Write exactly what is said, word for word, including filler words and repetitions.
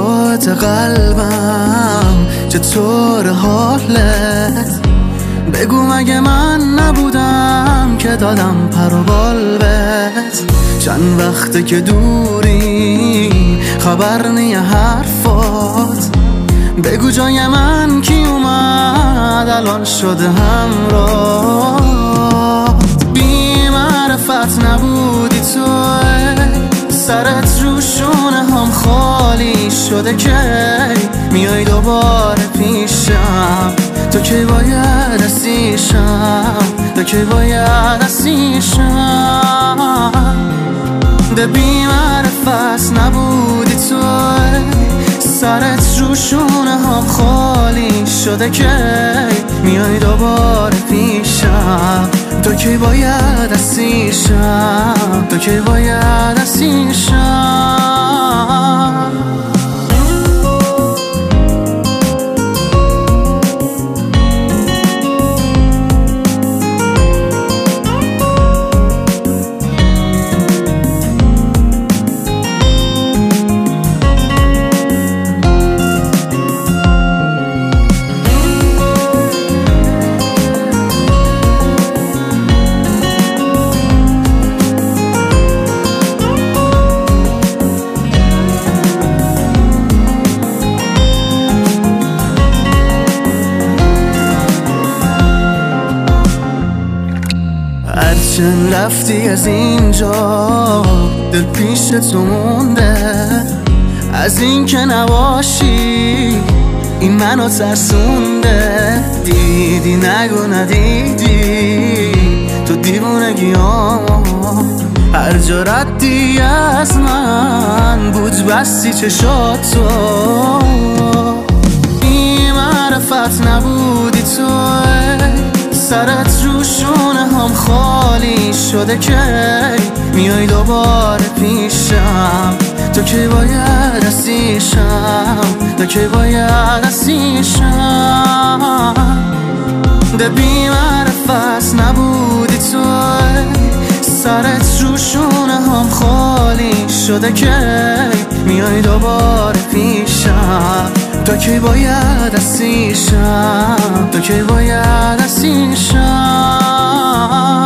صوت قلبم چطور حالت؟ بگو مگه من نبودم که دادم پر و بال بهت؟ چند وقته که دوری خبر نی حرفات، بگو جای من کی اومد الان شده همراه. بی معرفت نبودی تو، سرت رو شونه هم خالی شده که میای دوباره پیشم. تو کی باید اسیشم، تو کی باید اسیشم. ده بی معرفت نبودی تو، سرت رو شونه هم خالی شده که میای دوباره پیشم. تو کی باید اسیشم، تو کی باید اسیشم. هرچند رفتی از اینجا دل پیش تو مونده، از این که نباشی این منو ترسونده. دیدی نگو ندیدی تو دیوونگیام، هر جا ردی از من بود بستی چشاتو. بی معرفت نبودی تو، سرت رو شونه هم خالی شده که میای دوباره پیشم. تو کی باید اسیشم، تو کی باید اسیشم. ده بی معرفت نبودی تو، سرت رو شونه هم خالی شده که میای دوباره پیشم. تو کی باید اسیشم، تو کی باید اسیشم.